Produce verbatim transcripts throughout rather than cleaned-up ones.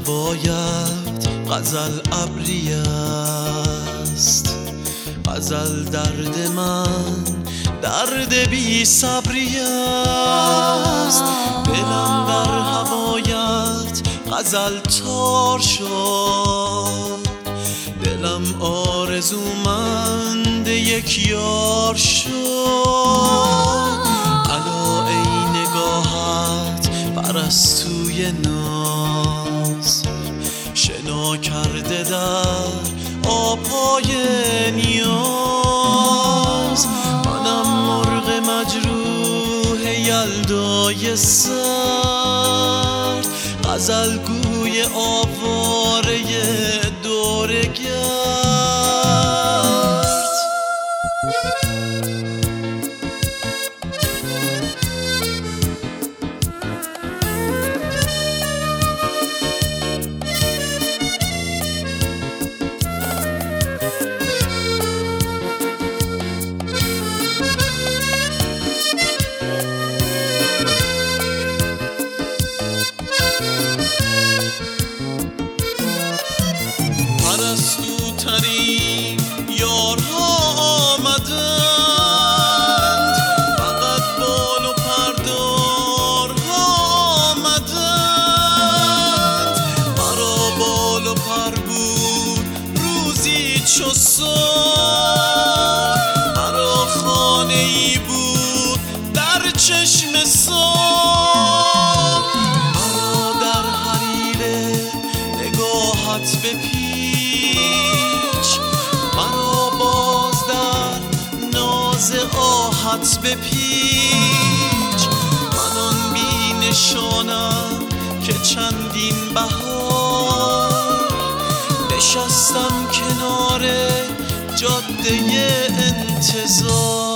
هوایت غزل ابری است، غزل درد من درد بی صبری است. دلم در هوایت غزل تار شد، دلم آرزومند یک یار شد. الا ای نگاهت پرستوی ناز، شنا کرده در آبهای نیاز. منم مرغ مجروح یلدای سرد، غزل گوی آواره دورگرد. پرستوترین یارها آمدند، فقط بال و پردارها آمدند. مرا بال و پر بود روزی چو صبح، مرا خانه ای بود در چشم صبح. مرا در حریر نگاهت بپیچ، مرا باز در ناز آهت بپیچ. من آن بی نشانم که چندین بهار نشستم کنار جاده انتظار.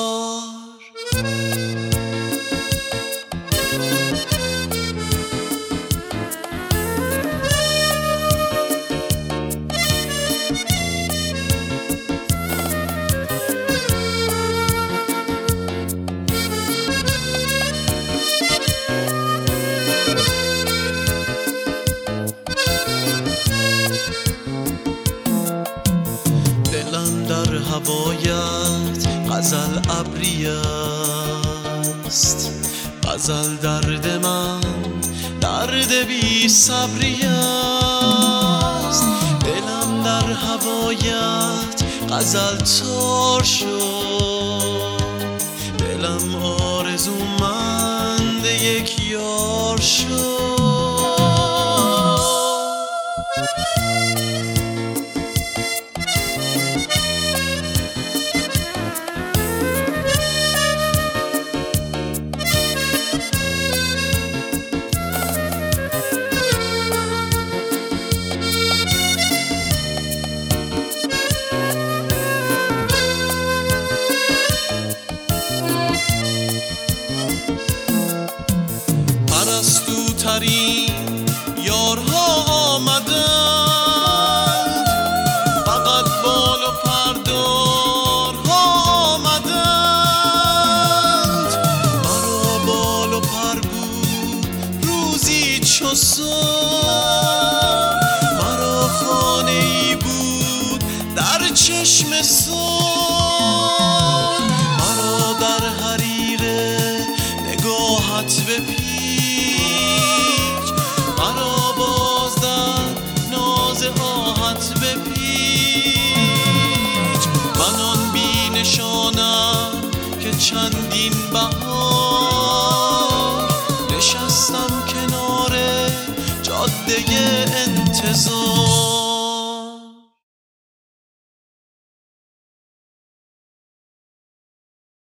دلم در هوایت غزل ابری است، غزل درد من درد بی صبری است. دلم در هوایت غزل تار شد، دلم آرزومند یک یار شد. پرستوترین یارها آمدند، فقط بال و پردارها آمدند. مرا بال و پر بود روزی چو صبح، مرا خانه ای بود در چشم صبح.